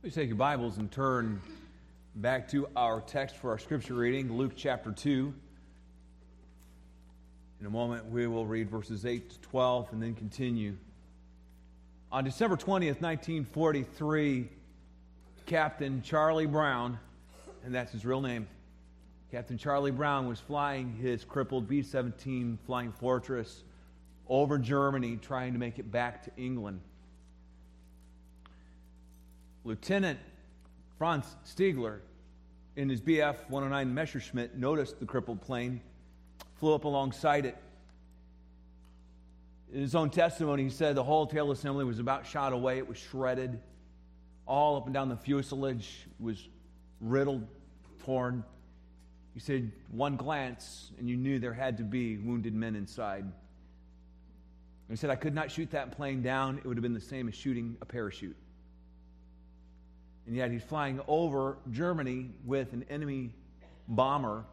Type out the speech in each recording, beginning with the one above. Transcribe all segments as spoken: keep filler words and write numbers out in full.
Please take your Bibles and turn back to our text for our scripture reading, Luke chapter two. In a moment, we will read verses eight to twelve and then continue. On December twentieth, nineteen forty-three, Captain Charlie Brown, and that's his real name, Captain Charlie Brown was flying his crippled B seventeen Flying Fortress over Germany, trying to make it back to England. Lieutenant Franz Stiegler, in his B F one oh nine Messerschmitt, noticed the crippled plane, flew up alongside it. In his own testimony, he said the whole tail assembly was about shot away. It was shredded. All up and down the fuselage was riddled, torn. He said one glance and you knew there had to be wounded men inside. He said, I could not shoot that plane down. It would have been the same as shooting a parachute. And yet he's flying over Germany with an enemy bomber.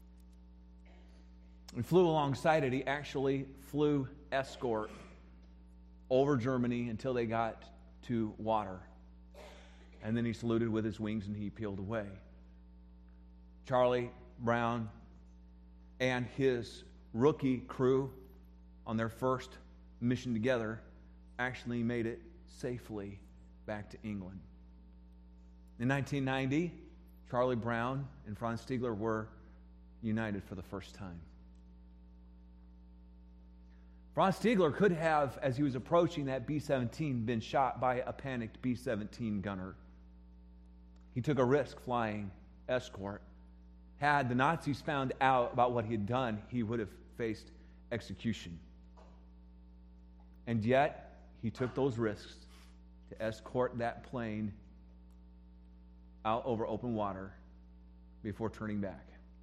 He flew alongside it. He actually flew escort over Germany until they got to water. And then he saluted with his wings and he peeled away. Charlie Brown and his rookie crew on their first mission together actually made it safely back to England. In nineteen ninety, Charlie Brown and Franz Stiegler were united for the first time. Franz Stiegler could have, as he was approaching that B seventeen, been shot by a panicked B seventeen gunner. He took a risk flying escort. Had the Nazis found out about what he had done, he would have faced execution. And yet, he took those risks to escort that plane out over open water before turning back.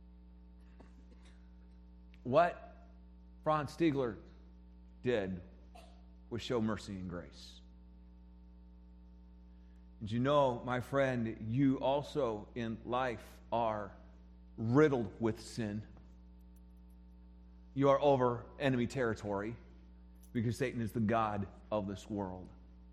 What Franz Stiegler did was show mercy and grace. And you know, my friend, you also in life are riddled with sin. You are over enemy territory because Satan is the god of this world.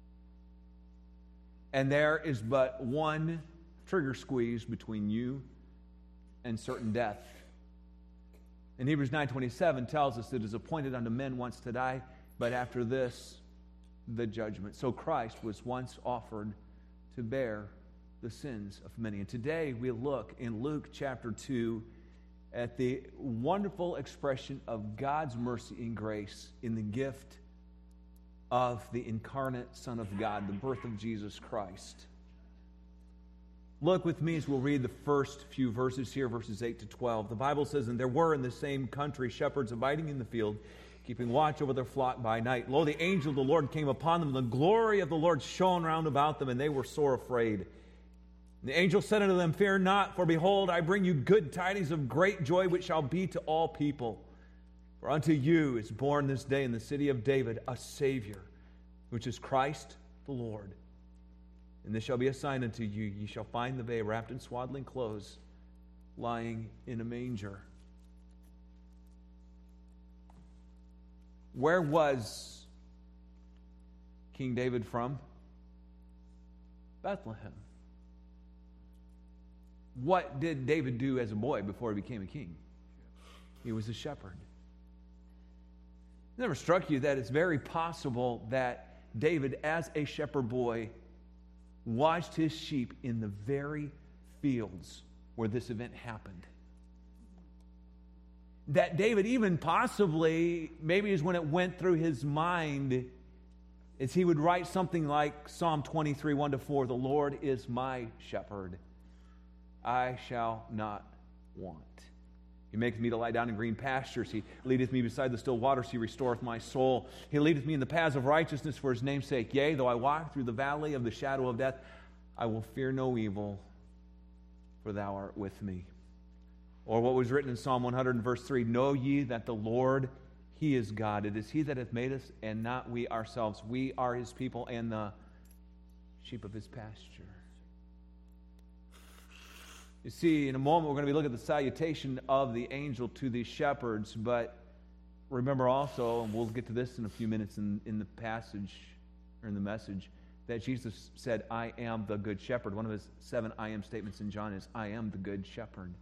And there is but one trigger squeeze between you and certain death. And Hebrews nine twenty-seven tells us it is appointed unto men once to die, but after this, the judgment. So Christ was once offered to bear the sins of many. And today we look in Luke chapter two at the wonderful expression of God's mercy and grace in the gift of the incarnate Son of God, the birth of Jesus Christ. Look with me as we'll read the first few verses here, verses eight to twelve. The Bible says, And there were in the same country shepherds abiding in the field, keeping watch over their flock by night. Lo, the angel of the Lord came upon them, and the glory of the Lord shone round about them, and they were sore afraid. And the angel said unto them, Fear not, for behold, I bring you good tidings of great joy, which shall be to all people. For unto you is born this day in the city of David a Savior, which is Christ the Lord. And this shall be a sign unto you, ye shall find the babe wrapped in swaddling clothes, lying in a manger. Where was King David from? Bethlehem. What did David do as a boy before he became a king? He was a shepherd. It never struck you that it's very possible that David, as a shepherd boy, watched his sheep in the very fields where this event happened. That David even possibly, maybe is when it went through his mind, as he would write something like Psalm twenty-three, one to four, The Lord is my shepherd, I shall not want. He maketh me to lie down in green pastures. He leadeth me beside the still waters. He restoreth my soul. He leadeth me in the paths of righteousness for his name's sake. Yea, though I walk through the valley of the shadow of death, I will fear no evil, for thou art with me. Or what was written in Psalm one hundred and verse three, Know ye that the Lord, he is God. It is he that hath made us, and not we ourselves. We are his people and the sheep of his pasture. You see, in a moment we're going to be looking at the salutation of the angel to these shepherds, but remember also, and we'll get to this in a few minutes in, in the passage, or in the message, that Jesus said, I am the good shepherd. One of his seven I am statements in John is, I am the good shepherd.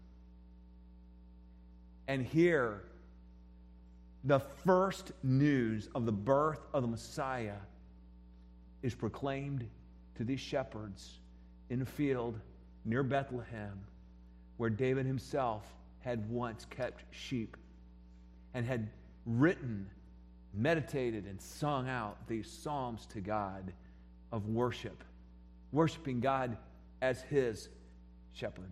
And here, the first news of the birth of the Messiah is proclaimed to these shepherds in a field near Bethlehem, where David himself had once kept sheep and had written, meditated, and sung out these psalms to God of worship, worshiping God as his shepherd.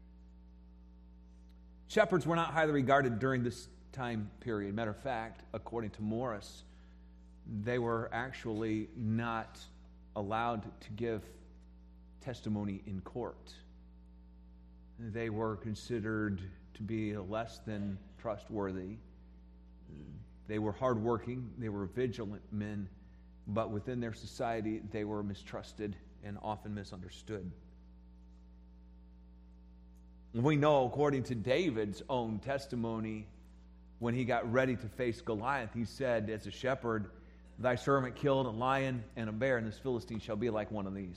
Shepherds were not highly regarded during this time period. Matter of fact, according to Morris, they were actually not allowed to give testimony in court. They were considered to be less than trustworthy. They were hardworking, they were vigilant men, but within their society, they were mistrusted and often misunderstood. We know, according to David's own testimony, when he got ready to face Goliath, he said, as a shepherd, thy servant killed a lion and a bear, and this Philistine shall be like one of these.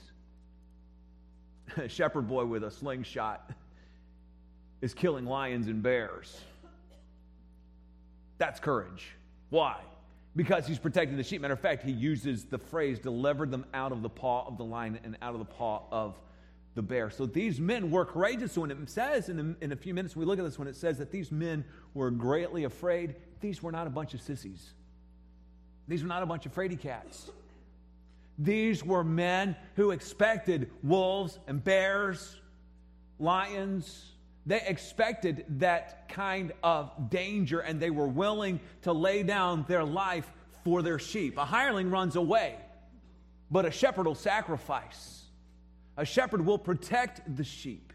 A shepherd boy with a slingshot is killing lions and bears. That's courage. Why? Because he's protecting the sheep. Matter of fact, he uses the phrase, delivered them out of the paw of the lion and out of the paw of the bear. So these men were courageous. So when it says, in a, in a few minutes, we look at this, when it says that these men were greatly afraid, these were not a bunch of sissies. These were not a bunch of fraidy cats. These were men who expected wolves and bears, lions. They expected that kind of danger, and they were willing to lay down their life for their sheep. A hireling runs away, but a shepherd will sacrifice. A shepherd will protect the sheep.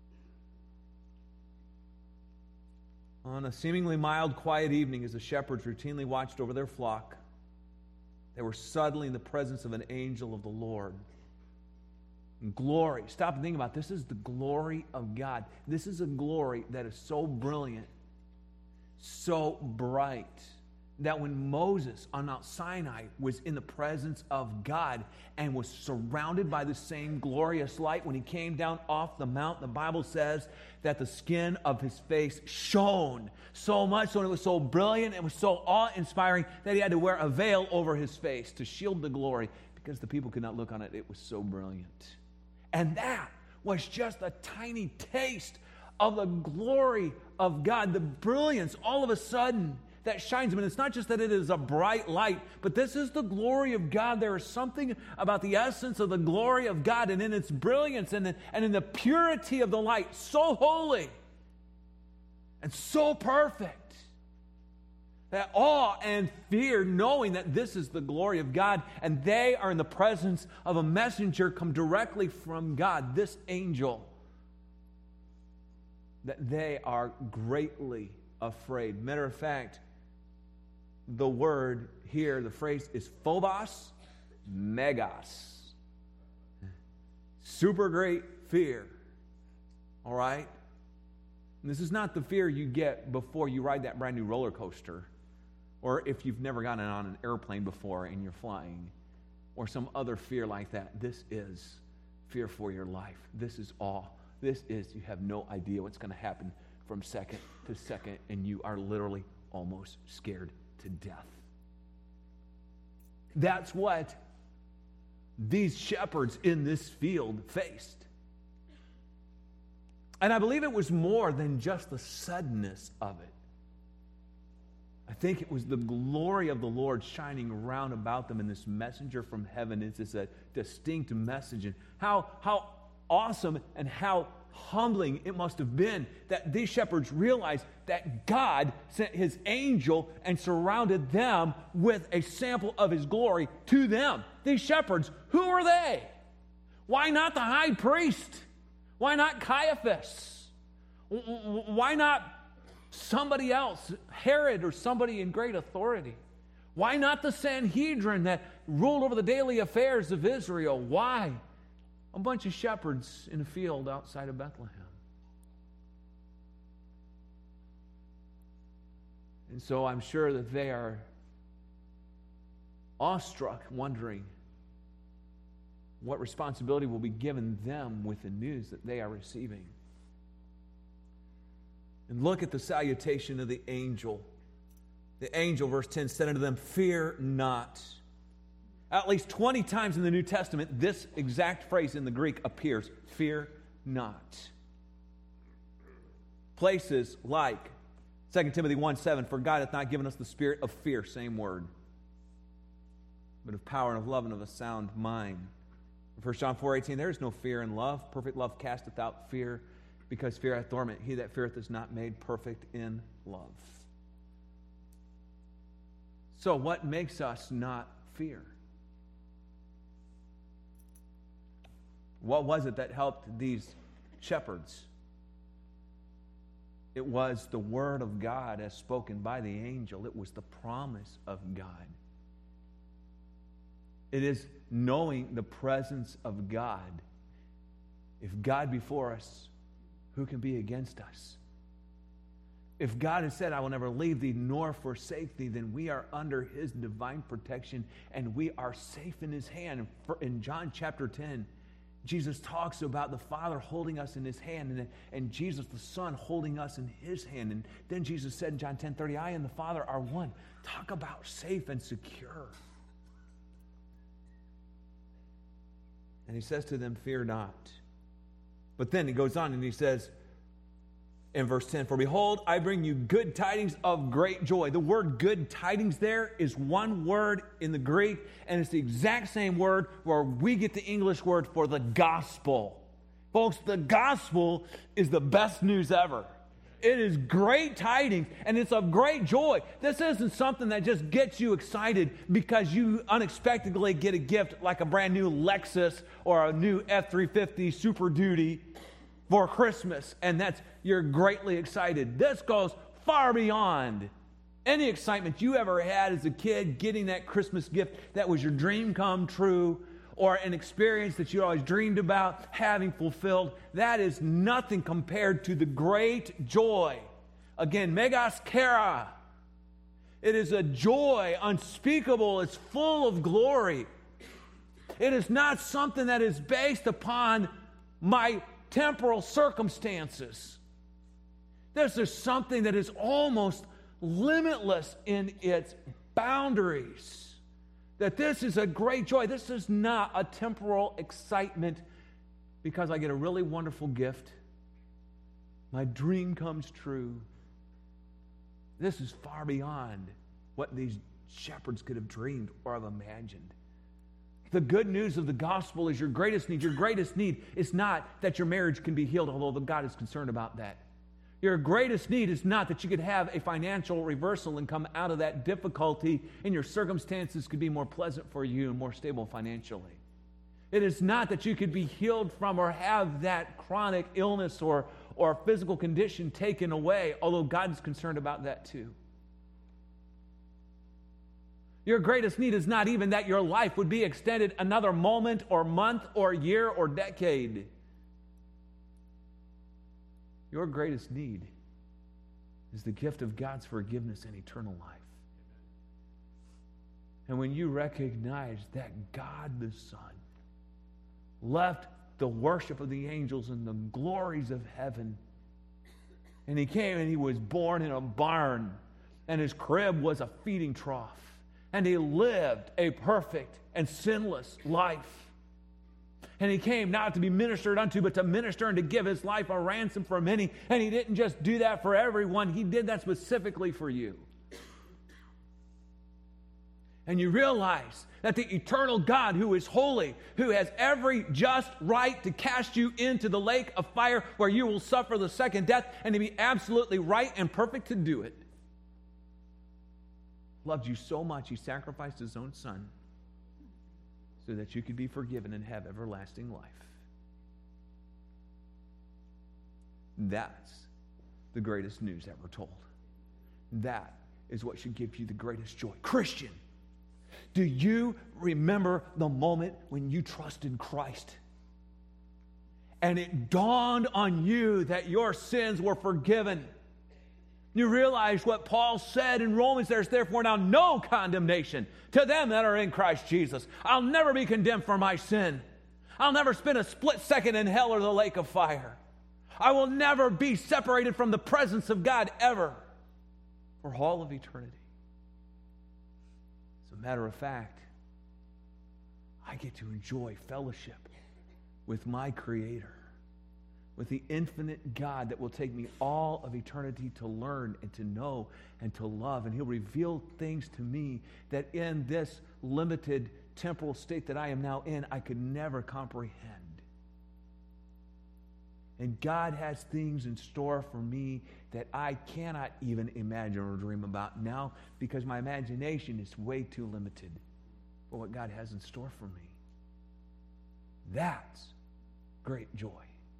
On a seemingly mild, quiet evening, as the shepherds routinely watched over their flock, they were suddenly in the presence of an angel of the Lord. Glory. Stop and think about it. This is the glory of God. This is a glory that is so brilliant, so bright, that when Moses on Mount Sinai was in the presence of God and was surrounded by the same glorious light, when he came down off the mount, the Bible says that the skin of his face shone so much so, and it was so brilliant, it was so awe-inspiring that he had to wear a veil over his face to shield the glory because the people could not look on it. It was so brilliant. And that was just a tiny taste of the glory of God, the brilliance all of a sudden that shines. I mean, it's not just that it is a bright light, but this is the glory of God. There is something about the essence of the glory of God, and in its brilliance and in, and in the purity of the light, so holy and so perfect, that awe and fear, knowing that this is the glory of God, and they are in the presence of a messenger come directly from God, this angel, that they are greatly afraid. Matter of fact, the word here, the phrase is phobos megas. Super great fear. All right? And this is not the fear you get before you ride that brand new roller coaster, or if you've never gotten on an airplane before and you're flying, or some other fear like that. This is fear for your life. This is awe. This is, you have no idea what's going to happen from second to second, and you are literally almost scared to death. That's what these shepherds in this field faced. And I believe it was more than just the suddenness of it. I think it was the glory of the Lord shining round about them, and this messenger from heaven is this a distinct message. And how, how awesome and how humbling it must have been that these shepherds realized that God sent his angel and surrounded them with a sample of his glory to them. These shepherds, who are they? Why not the high priest? Why not Caiaphas? Why not somebody else, Herod or somebody in great authority? Why not the Sanhedrin that ruled over the daily affairs of Israel? Why? A bunch of shepherds in a field outside of Bethlehem. And so I'm sure that they are awestruck, wondering, what responsibility will be given them with the news that they are receiving. And look at the salutation of the angel. The angel, verse ten, said unto them, "Fear not." At least twenty times in the New Testament, this exact phrase in the Greek appears, "Fear not." Places like Second Timothy one seven, "For God hath not given us the spirit of fear," same word, "but of power and of love and of a sound mind." First John four eighteen, "There is no fear in love. Perfect love casteth out fear, because fear hath torment. He that feareth is not made perfect in love." So what makes us not fear? What was it that helped these shepherds? It was the word of God as spoken by the angel. It was the promise of God. It is knowing the presence of God. If God be for us, who can be against us? If God has said, "I will never leave thee nor forsake thee," then we are under his divine protection and we are safe in his hand. In John chapter ten, Jesus talks about the Father holding us in his hand and, and Jesus the Son holding us in his hand. And then Jesus said in John ten thirty, "I and the Father are one." Talk about safe and secure. And he says to them, "Fear not." But then he goes on and he says in verse ten, "For behold, I bring you good tidings of great joy." The word "good tidings" there is one word in the Greek, and it's the exact same word where we get the English word for the gospel. Folks, the gospel is the best news ever. It is great tidings, and it's of great joy. This isn't something that just gets you excited because you unexpectedly get a gift like a brand new Lexus or a new F three fifty Super Duty for Christmas, and that's you're greatly excited. This goes far beyond any excitement you ever had as a kid getting that Christmas gift that was your dream come true, or an experience that you always dreamed about having fulfilled. That is nothing compared to the great joy. Again, megas kara. It is a joy unspeakable. It's full of glory. It is not something that is based upon my temporal circumstances. This is something that is almost limitless in its boundaries. That this is a great joy. This is not a temporal excitement because I get a really wonderful gift. My dream comes true. This is far beyond what these shepherds could have dreamed or have imagined. The good news of the gospel is your greatest need. Your greatest need is not that your marriage can be healed, although God is concerned about that. Your greatest need is not that you could have a financial reversal and come out of that difficulty and your circumstances could be more pleasant for you and more stable financially. It is not that you could be healed from or have that chronic illness or, or physical condition taken away, although God is concerned about that too. Your greatest need is not even that your life would be extended another moment or month or year or decade. Your greatest need is the gift of God's forgiveness and eternal life. And when you recognize that God the Son left the worship of the angels and the glories of heaven, and he came and he was born in a barn, and his crib was a feeding trough, and he lived a perfect and sinless life. And he came not to be ministered unto, but to minister and to give his life a ransom for many. And he didn't just do that for everyone. He did that specifically for you. And you realize that the eternal God who is holy, who has every just right to cast you into the lake of fire where you will suffer the second death, and to be absolutely right and perfect to do it, loved you so much he sacrificed his own son so that you could be forgiven and have everlasting life. That's the greatest news ever told. That is what should give you the greatest joy. Christian, do you remember the moment when you trusted Christ and it dawned on you that your sins were forgiven? You realize what Paul said in Romans, there's therefore now no condemnation to them that are in Christ Jesus. I'll never be condemned for my sin. I'll never spend a split second in hell or the lake of fire. I will never be separated from the presence of God ever for all of eternity. As a matter of fact, I get to enjoy fellowship with my Creator, with the infinite God that will take me all of eternity to learn and to know and to love. And He'll reveal things to me that in this limited temporal state that I am now in, I could never comprehend. And God has things in store for me that I cannot even imagine or dream about now because my imagination is way too limited for what God has in store for me. That's great joy.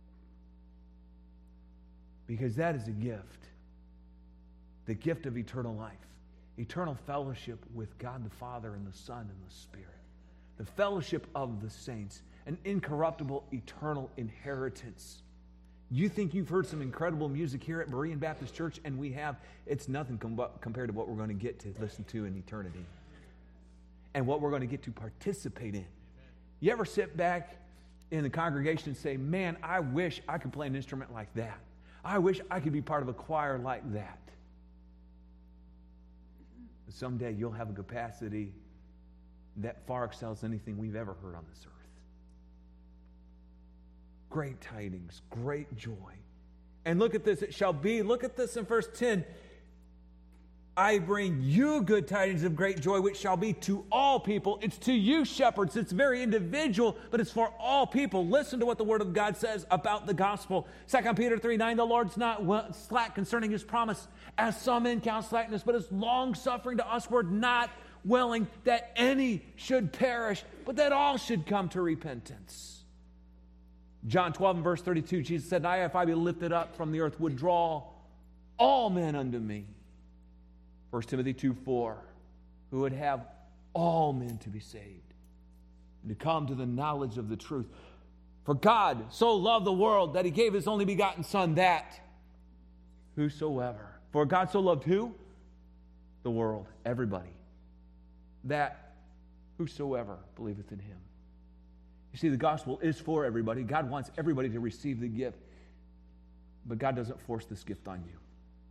Because that is a gift. The gift of eternal life. Eternal fellowship with God the Father and the Son and the Spirit. The fellowship of the saints. An incorruptible, eternal inheritance. You think you've heard some incredible music here at Berean Baptist Church, and we have. It's nothing com- compared to what we're going to get to listen to in eternity. And what we're going to get to participate in. You ever sit back in the congregation and say, man, I wish I could play an instrument like that. I wish I could be part of a choir like that. But someday you'll have a capacity that far excels anything we've ever heard on this earth. Great tidings, great joy. And look at this, it shall be, look at this in verse ten. I bring you good tidings of great joy, which shall be to all people. It's to you, shepherds. It's very individual, but it's for all people. Listen to what the Word of God says about the gospel. Second Peter three nine, the Lord's not slack concerning His promise, as some men count slackness, but is long-suffering to usward, not willing that any should perish, but that all should come to repentance. John twelve and verse thirty-two, Jesus said, I, if I be lifted up from the earth, would draw all men unto me. First Timothy two four, who would have all men to be saved and to come to the knowledge of the truth. For God so loved the world that He gave His only begotten Son, that whosoever. For God so loved who? The world, everybody. That whosoever believeth in Him. You see, the gospel is for everybody. God wants everybody to receive the gift. But God doesn't force this gift on you.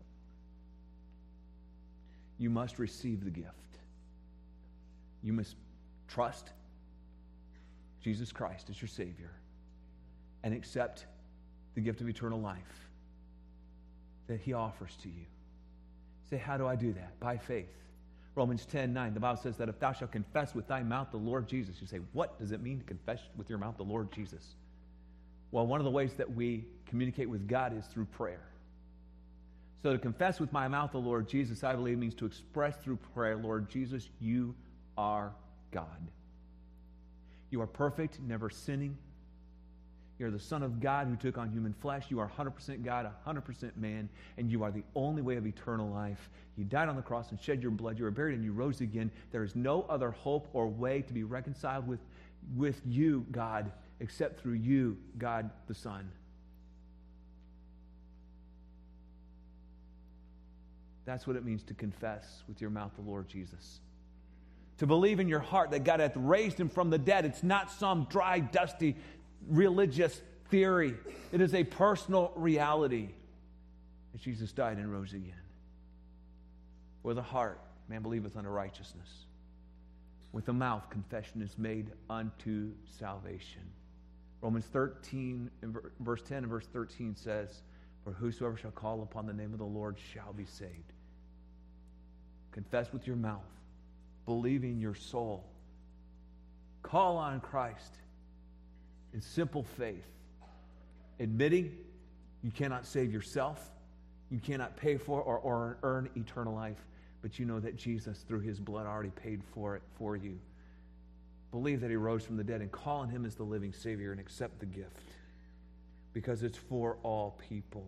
You must receive the gift. You must trust Jesus Christ as your Savior and accept the gift of eternal life that He offers to you. Say, how do I do that? By faith. Romans ten nine, the Bible says that if thou shalt confess with thy mouth the Lord Jesus, you say, what does it mean to confess with your mouth the Lord Jesus? Well, one of the ways that we communicate with God is through prayer. So to confess with my mouth the Lord Jesus, I believe, means to express through prayer, Lord Jesus, you are God. You are perfect, never sinning. You're the Son of God who took on human flesh. You are one hundred percent God, one hundred percent man, and you are the only way of eternal life. You died on the cross and shed your blood. You were buried and you rose again. There is no other hope or way to be reconciled with, with you, God, except through you, God the Son. That's what it means to confess with your mouth the Lord Jesus. To believe in your heart that God hath raised Him from the dead. It's not some dry, dusty, religious theory. It is a personal reality that Jesus died and rose again. With the heart, man believeth unto righteousness. With the mouth, confession is made unto salvation. Romans thirteen, verse ten and verse thirteen says, for whosoever shall call upon the name of the Lord shall be saved. Confess with your mouth, believe in your soul, call on Christ in simple faith, admitting you cannot save yourself, you cannot pay for or, or earn eternal life, but you know that Jesus, through His blood, already paid for it for you. Believe that He rose from the dead and call on Him as the living Savior and accept the gift, because it's for all people.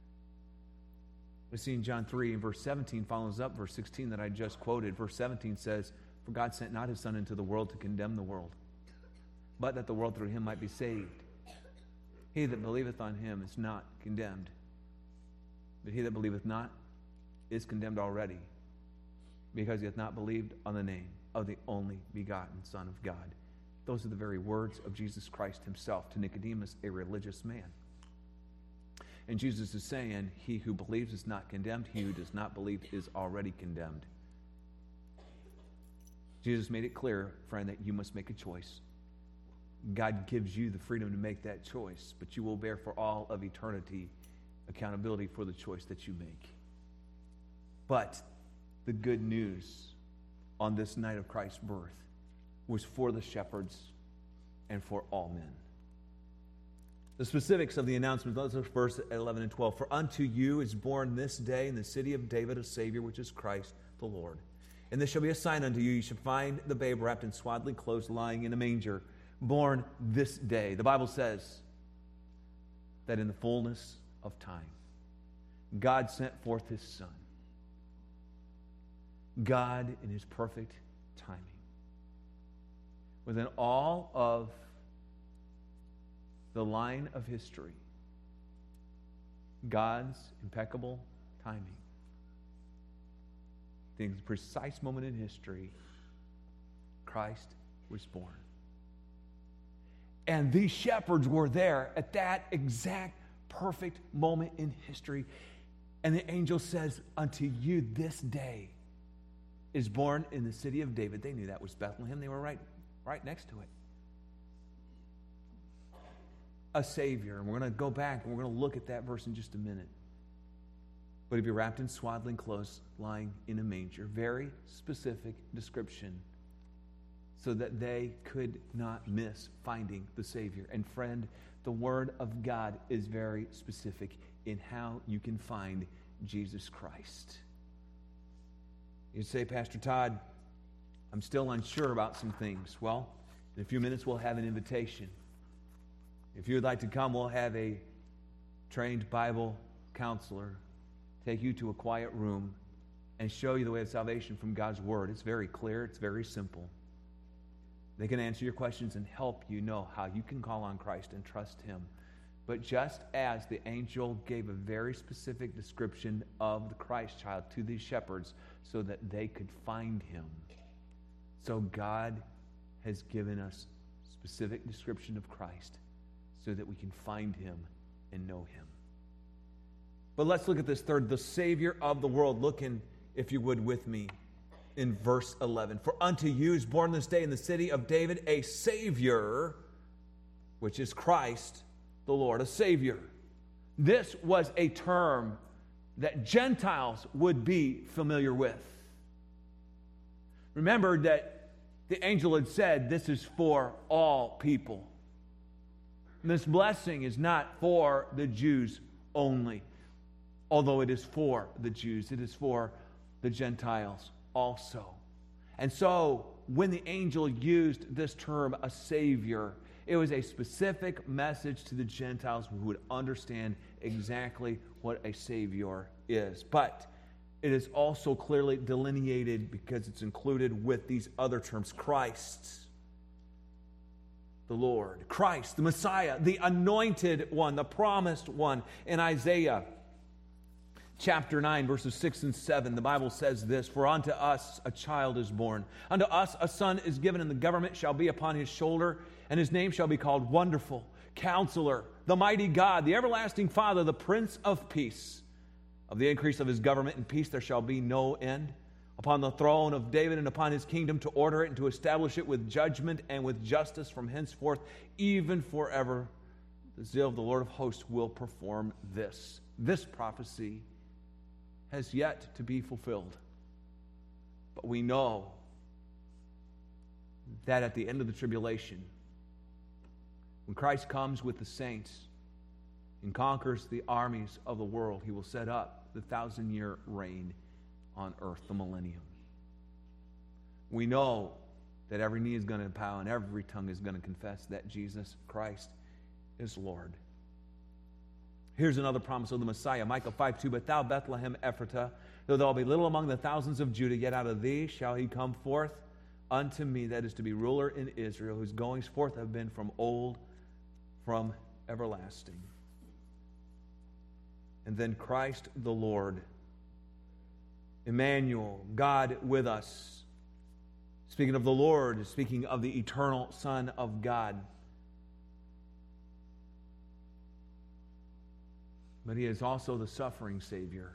We see in John three and verse seventeen follows up verse sixteen that I just quoted. Verse seventeen says, for God sent not His Son into the world to condemn the world, but that the world through Him might be saved. He that believeth on Him is not condemned, but he that believeth not is condemned already, because he hath not believed on the name of the only begotten Son of God. Those are the very words of Jesus Christ himself to Nicodemus, a religious man. And Jesus is saying, he who believes is not condemned. He who does not believe is already condemned. Jesus made it clear, friend, that you must make a choice. God gives you the freedom to make that choice, but you will bear for all of eternity accountability for the choice that you make. But the good news on this night of Christ's birth was for the shepherds and for all men. The specifics of the announcement, those are verse eleven and twelve. For unto you is born this day in the city of David a Savior, which is Christ the Lord. And this shall be a sign unto you. You shall find the babe wrapped in swaddling clothes, lying in a manger, born this day. The Bible says that in the fullness of time, God sent forth his Son. God in his perfect timing. Within all of the line of history, God's impeccable timing. The precise moment in history, Christ was born. And these shepherds were there at that exact perfect moment in history. And the angel says, unto you this day is born in the city of David. They knew that was Bethlehem. They were right, right next to it. A Savior. And we're going to go back and we're going to look at that verse in just a minute. But he'd be wrapped in swaddling clothes, lying in a manger. Very specific description so that they could not miss finding the Savior. And friend, the Word of God is very specific in how you can find Jesus Christ. You'd say, Pastor Todd, I'm still unsure about some things. Well, in a few minutes we'll have an invitation. If you would like to come, we'll have a trained Bible counselor take you to a quiet room and show you the way of salvation from God's Word. It's very clear. It's very simple. They can answer your questions and help you know how you can call on Christ and trust him. But just as the angel gave a very specific description of the Christ child to these shepherds so that they could find him, so God has given us specific description of Christ so that we can find him and know him. But let's look at this third, the Savior of the world. Look in, if you would, with me in verse eleven. For unto you is born this day in the city of David a Savior, which is Christ the Lord, a Savior. This was a term that Gentiles would be familiar with. Remember that the angel had said this is for all people. This blessing is not for the Jews only, although it is for the Jews. It is for the Gentiles also. And so when the angel used this term, a Savior, it was a specific message to the Gentiles who would understand exactly what a Savior is. But it is also clearly delineated because it's included with these other terms. Christ, the Lord. Christ, the Messiah, the anointed one, the promised one. In Isaiah chapter nine, verses six and seven, the Bible says this, For unto us a child is born, unto us a son is given, and the government shall be upon his shoulder, and his name shall be called Wonderful, Counselor, the Mighty God, the Everlasting Father, the Prince of Peace. Of the increase of his government and peace there shall be no end, upon the throne of David and upon his kingdom, to order it and to establish it with judgment and with justice from henceforth, even forever. The zeal of the Lord of hosts will perform this. This prophecy has yet to be fulfilled. But we know that at the end of the tribulation, when Christ comes with the saints and conquers the armies of the world, he will set up the thousand-year reign on earth, the millennium. We know that every knee is going to bow and every tongue is going to confess that Jesus Christ is Lord. Here's another promise of the Messiah, Micah five two, But thou, Bethlehem Ephratah, though thou be little among the thousands of Judah, yet out of thee shall he come forth unto me, that is to be ruler in Israel, whose goings forth have been from old, from everlasting. And then Christ the Lord, Emmanuel, God with us. Speaking of the Lord, speaking of the eternal Son of God. But he is also the suffering Savior.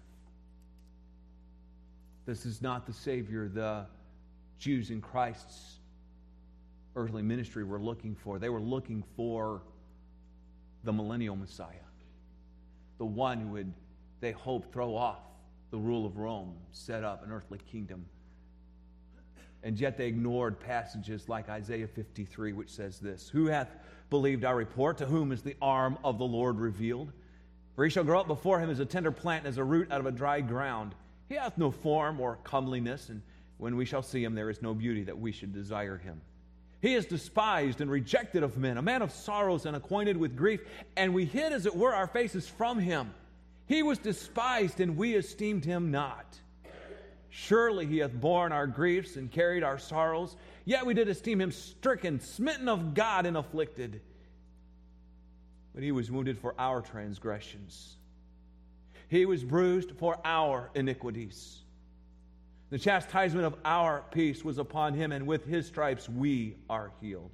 This is not the Savior the Jews in Christ's earthly ministry were looking for. They were looking for the millennial Messiah, the one who would, they hoped, throw off the rule of Rome, set up an earthly kingdom. And yet they ignored passages like Isaiah fifty-three, which says this, "Who hath believed our report? To whom is the arm of the Lord revealed? For he shall grow up before him as a tender plant, and as a root out of a dry ground. He hath no form or comeliness, and when we shall see him, there is no beauty that we should desire him. He is despised and rejected of men, a man of sorrows and acquainted with grief, and we hid, as it were, our faces from him. He was despised, and we esteemed him not. Surely he hath borne our griefs and carried our sorrows, yet we did esteem him stricken, smitten of God, and afflicted. But he was wounded for our transgressions. He was bruised for our iniquities. The chastisement of our peace was upon him, and with his stripes we are healed.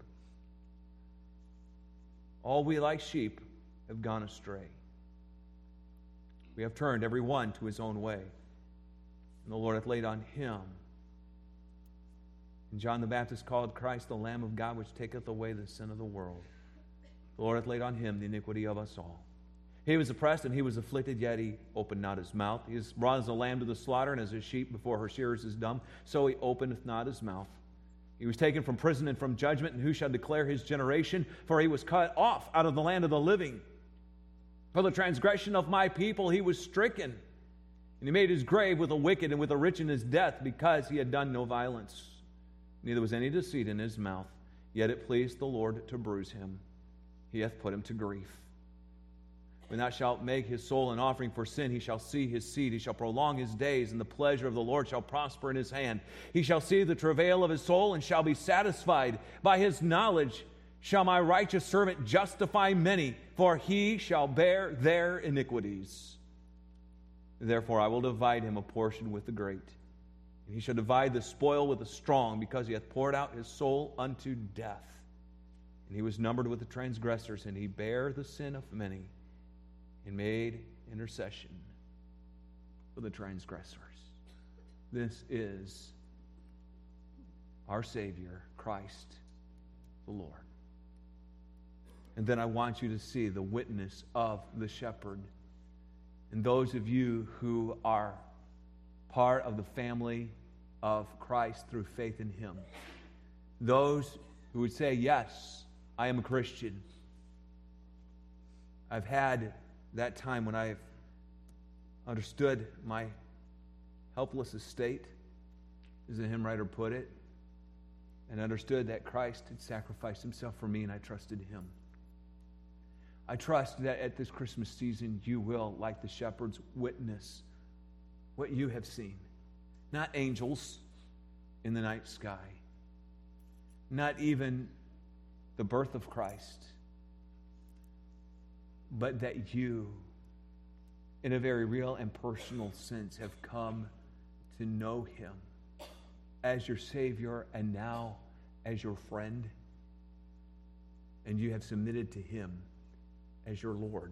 All we like sheep have gone astray. We have turned every one to his own way, and the Lord hath laid on him." And John the Baptist called Christ the Lamb of God, which taketh away the sin of the world. The Lord hath laid on him the iniquity of us all. He was oppressed and he was afflicted, yet he opened not his mouth. He is brought as a lamb to the slaughter, and as a sheep before her shearers is dumb, so he openeth not his mouth. He was taken from prison and from judgment, and who shall declare his generation? For he was cut off out of the land of the living. For the transgression of my people he was stricken, and he made his grave with the wicked and with the rich in his death, because he had done no violence. Neither was any deceit in his mouth, yet it pleased the Lord to bruise him. He hath put him to grief. When thou shalt make his soul an offering for sin, he shall see his seed. He shall prolong his days, and the pleasure of the Lord shall prosper in his hand. He shall see the travail of his soul, and shall be satisfied. By his knowledge shall my righteous servant justify many, for he shall bear their iniquities. Therefore I will divide him a portion with the great, and he shall divide the spoil with the strong, because he hath poured out his soul unto death. And he was numbered with the transgressors, and he bare the sin of many, and made intercession for the transgressors. This is our Savior, Christ the Lord. And then I want you to see the witness of the shepherd. And those of you who are part of the family of Christ through faith in him, those who would say, yes, I am a Christian. I've had that time when I've understood my helpless estate, as the hymn writer put it, and understood that Christ had sacrificed himself for me, and I trusted him. I trust that at this Christmas season you will, like the shepherds, witness what you have seen. Not angels in the night sky, not even the birth of Christ, but that you, in a very real and personal sense, have come to know him as your Savior and now as your friend, and you have submitted to him as your Lord.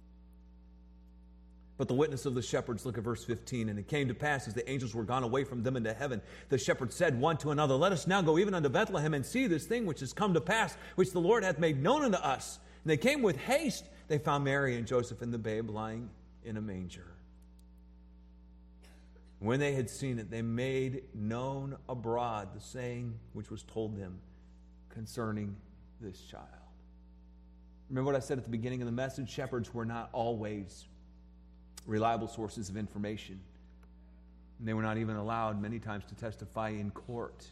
But the witness of the shepherds, look at verse fifteen. And it came to pass, as the angels were gone away from them into heaven, the shepherds said one to another, Let us now go even unto Bethlehem, and see this thing which is come to pass, which the Lord hath made known unto us. And they came with haste. They found Mary and Joseph and the babe lying in a manger. When they had seen it, they made known abroad the saying which was told them concerning this child. Remember what I said at the beginning of the message? Shepherds were not always reliable sources of information. And they were not even allowed many times to testify in court.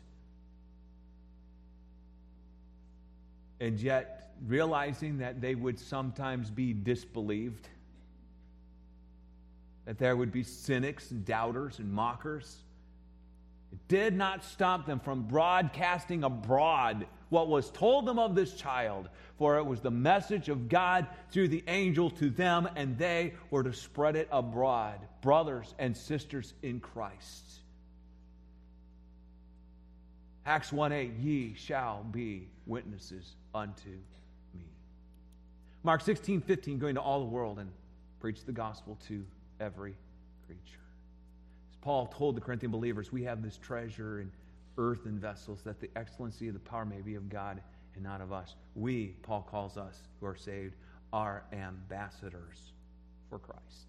And yet, realizing that they would sometimes be disbelieved, that there would be cynics and doubters and mockers, it did not stop them from broadcasting abroad what was told them of this child, for it was the message of God through the angel to them, and they were to spread it abroad, brothers and sisters in Christ. Acts one eight, ye shall be witnesses unto me. Mark sixteen fifteen, going to all the world and preach the gospel to every creature. As Paul told the Corinthian believers, we have this treasure in earthen vessels, that the excellency of the power may be of God and not of us. We, Paul calls us, who are saved, are ambassadors for Christ.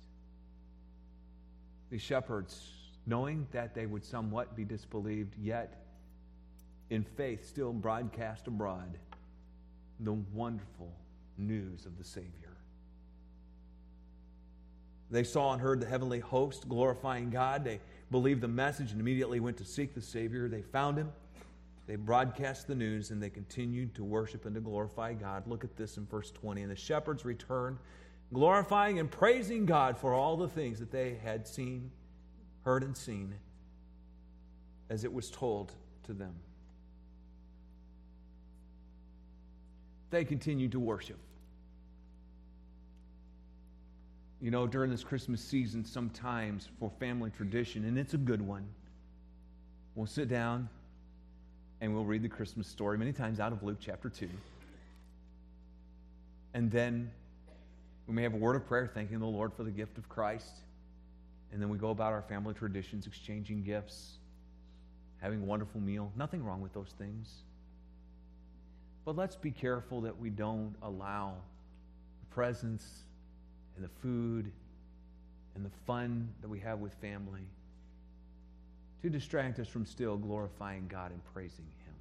These shepherds, knowing that they would somewhat be disbelieved, yet in faith still broadcast abroad the wonderful news of the Savior. They saw and heard the heavenly host glorifying God. They believed the message and immediately went to seek the Savior. They found him. They broadcast the news, and they continued to worship and to glorify God. Look at this in verse twenty. And the shepherds returned, glorifying and praising God for all the things that they had seen, heard and seen, as it was told to them. They continued to worship. You know, during this Christmas season, sometimes for family tradition, and it's a good one, we'll sit down and we'll read the Christmas story, many times out of Luke chapter two. And then we may have a word of prayer thanking the Lord for the gift of Christ. And then we go about our family traditions, exchanging gifts, having a wonderful meal. Nothing wrong with those things. But let's be careful that we don't allow the presence and the food and the fun that we have with family to distract us from still glorifying God and praising Him.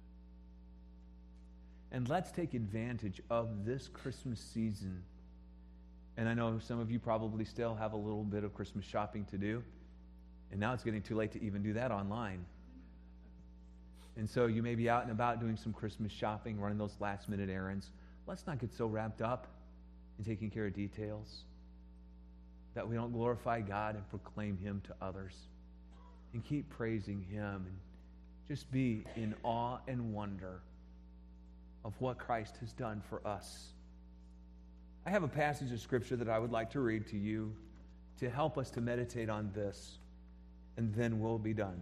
And let's take advantage of this Christmas season. And I know some of you probably still have a little bit of Christmas shopping to do. And now it's getting too late to even do that online. And so you may be out and about doing some Christmas shopping, running those last-minute errands. Let's not get so wrapped up in taking care of details that we don't glorify God and proclaim Him to others. And keep praising Him and just be in awe and wonder of what Christ has done for us. I have a passage of Scripture that I would like to read to you to help us to meditate on this, and then we'll be done.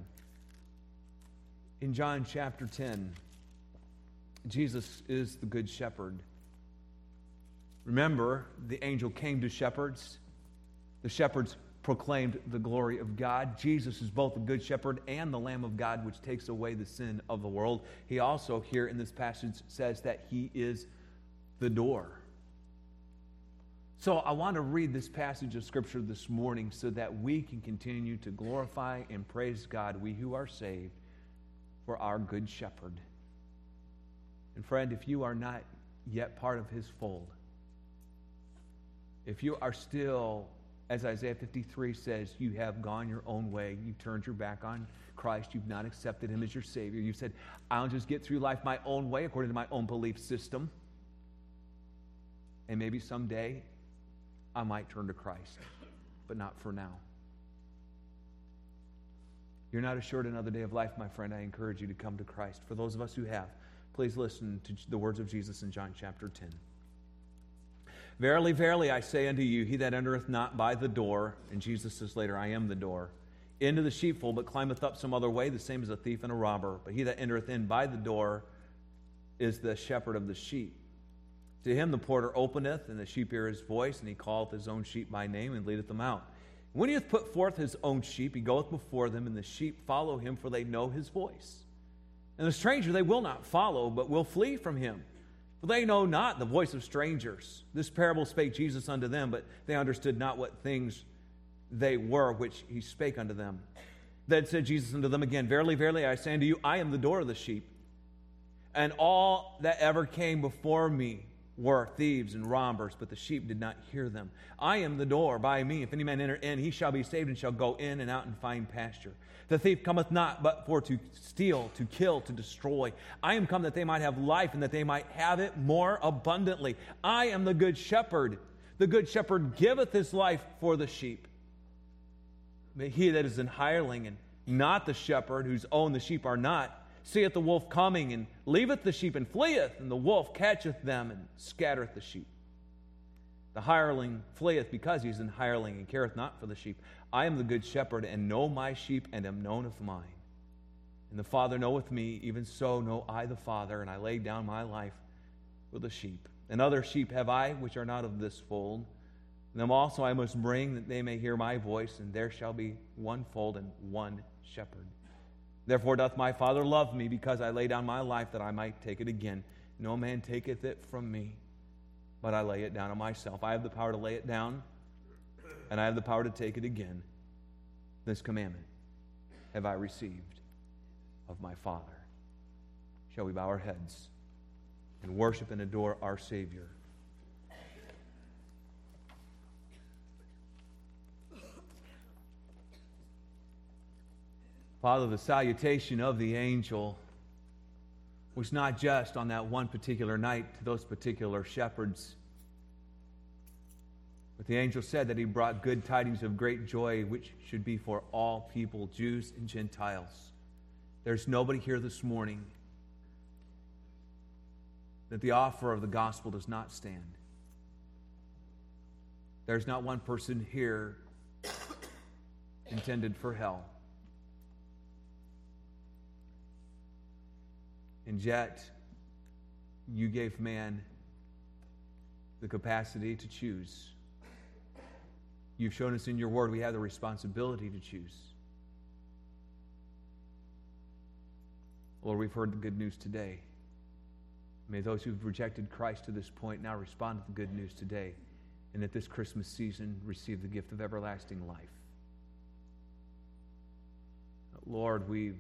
In John chapter ten, Jesus is the Good Shepherd. Remember, the angel came to shepherds. The shepherds proclaimed the glory of God. Jesus is both the Good Shepherd and the Lamb of God, which takes away the sin of the world. He also, here in this passage, says that He is the door. So I want to read this passage of Scripture this morning so that we can continue to glorify and praise God, we who are saved, for our Good Shepherd. And friend, if you are not yet part of His fold, if you are still, as Isaiah fifty-three says, you have gone your own way, you've turned your back on Christ, you've not accepted Him as your Savior, you said, I'll just get through life my own way according to my own belief system, and maybe someday I might turn to Christ, but not for now. You're not assured another day of life, my friend. I encourage you to come to Christ. For those of us who have, please listen to the words of Jesus in John chapter ten. Verily, verily, I say unto you, he that entereth not by the door, and Jesus says later, I am the door, into the sheepfold, but climbeth up some other way, the same as a thief and a robber. But he that entereth in by the door is the shepherd of the sheep. To him the porter openeth, and the sheep hear his voice, and he calleth his own sheep by name, and leadeth them out. When he hath put forth his own sheep, he goeth before them, and the sheep follow him, for they know his voice. And the stranger they will not follow, but will flee from him, for they know not the voice of strangers. This parable spake Jesus unto them, but they understood not what things they were which he spake unto them. Then said Jesus unto them again, Verily, verily, I say unto you, I am the door of the sheep. And all that ever came before me were thieves and robbers, but the sheep did not hear them. I am the door. By me, if any man enter in, he shall be saved, and shall go in and out and find pasture. The thief cometh not but for to steal, to kill, to destroy. I am come that they might have life, and that they might have it more abundantly. I am the good shepherd. The good shepherd giveth his life for the sheep. But he that is an hireling, and not the shepherd, whose own the sheep are not, seeth the wolf coming, and leaveth the sheep, and fleeth, and the wolf catcheth them, and scattereth the sheep. The hireling fleeth because he is an hireling, and careth not for the sheep. I am the good shepherd, and know my sheep, and am known of mine. And the Father knoweth me, even so know I the Father, and I lay down my life for the sheep. And other sheep have I, which are not of this fold. Them also I must bring, that they may hear my voice, and there shall be one fold and one shepherd. Therefore doth my Father love me, because I lay down my life, that I might take it again. No man taketh it from me, but I lay it down of myself. I have the power to lay it down, and I have the power to take it again. This commandment have I received of my Father. Shall we bow our heads and worship and adore our Savior? Father, the salutation of the angel was not just on that one particular night to those particular shepherds, but the angel said that he brought good tidings of great joy, which should be for all people, Jews and Gentiles. There's nobody here this morning that the offer of the gospel does not stand. There's not one person here intended for hell. And yet, you gave man the capacity to choose. You've shown us in your word we have the responsibility to choose. Lord, we've heard the good news today. May those who've rejected Christ to this point now respond to the good news today, and at this Christmas season receive the gift of everlasting life. Lord, we,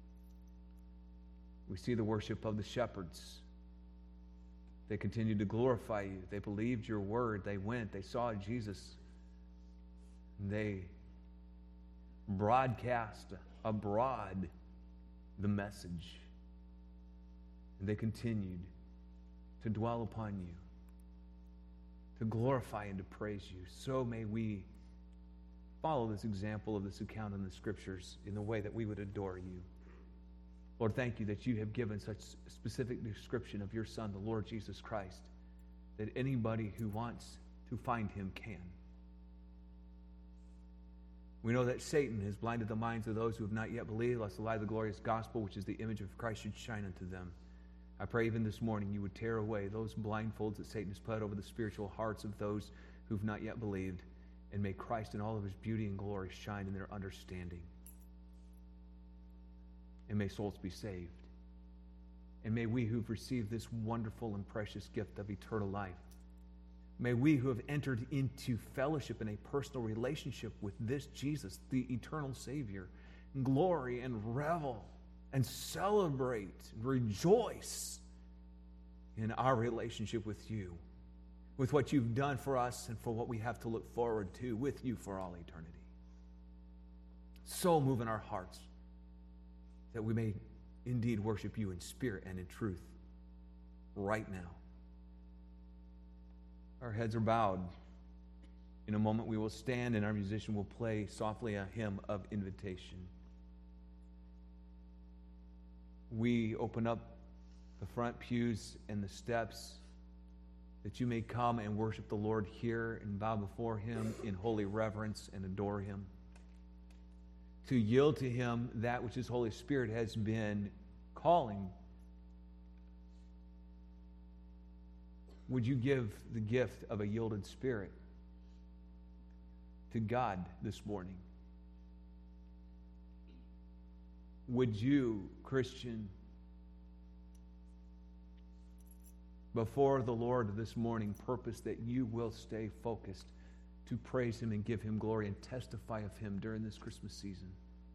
we see the worship of the shepherds. They continued to glorify you. They believed your word. They went. They saw Jesus. And they broadcast abroad the message. And they continued to dwell upon you, to glorify and to praise you. So may we follow this example of this account in the Scriptures in the way that we would adore you. Lord, thank you that you have given such specific description of your Son, the Lord Jesus Christ, that anybody who wants to find him can. We know that Satan has blinded the minds of those who have not yet believed, lest the light of the glorious gospel, which is the image of Christ, should shine unto them. I pray even this morning you would tear away those blindfolds that Satan has put over the spiritual hearts of those who've not yet believed, and may Christ in all of his beauty and glory shine in their understanding. And may souls be saved. And may we who've received this wonderful and precious gift of eternal life, may we who have entered into fellowship in a personal relationship with this Jesus, the eternal Savior, glory and revel and celebrate and rejoice in our relationship with you, with what you've done for us and for what we have to look forward to with you for all eternity. So move in our hearts that we may indeed worship you in spirit and in truth right now. Our heads are bowed. In a moment we will stand and our musician will play softly a hymn of invitation. We open up the front pews and the steps that you may come and worship the Lord here and bow before him in holy reverence and adore him. To yield to him that which his Holy Spirit has been calling. Would you give the gift of a yielded spirit to God this morning? Would you, Christian, before the Lord this morning, purpose that you will stay focused to praise him and give him glory and testify of him during this Christmas season?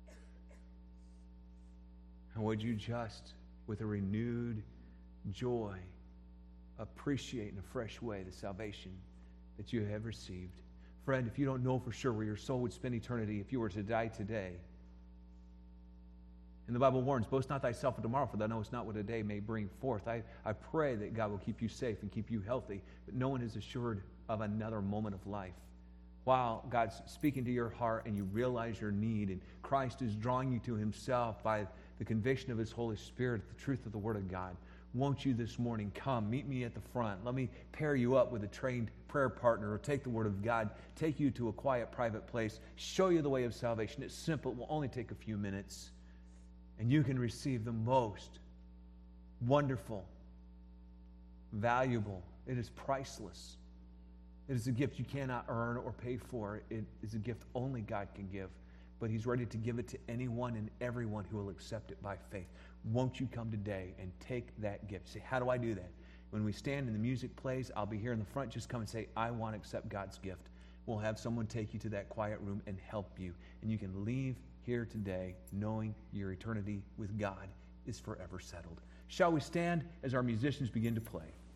And would you just, with a renewed joy, appreciate in a fresh way the salvation that you have received? Friend, if you don't know for sure where your soul would spend eternity if you were to die today, and the Bible warns, boast not thyself of tomorrow, for thou knowest not what a day may bring forth. I, I pray that God will keep you safe and keep you healthy, but no one is assured of another moment of life. While God's speaking to your heart and you realize your need, and Christ is drawing you to himself by the conviction of his Holy Spirit, the truth of the Word of God, won't you this morning come, meet me at the front. Let me pair you up with a trained prayer partner, or take the Word of God, take you to a quiet, private place, show you the way of salvation. It's simple. It will only take a few minutes. And you can receive the most wonderful, valuable, it is priceless. It is a gift you cannot earn or pay for. It is a gift only God can give. But he's ready to give it to anyone and everyone who will accept it by faith. Won't you come today and take that gift? Say, how do I do that? When we stand and the music plays, I'll be here in the front. Just come and say, I want to accept God's gift. We'll have someone take you to that quiet room and help you. And you can leave here today knowing your eternity with God is forever settled. Shall we stand as our musicians begin to play?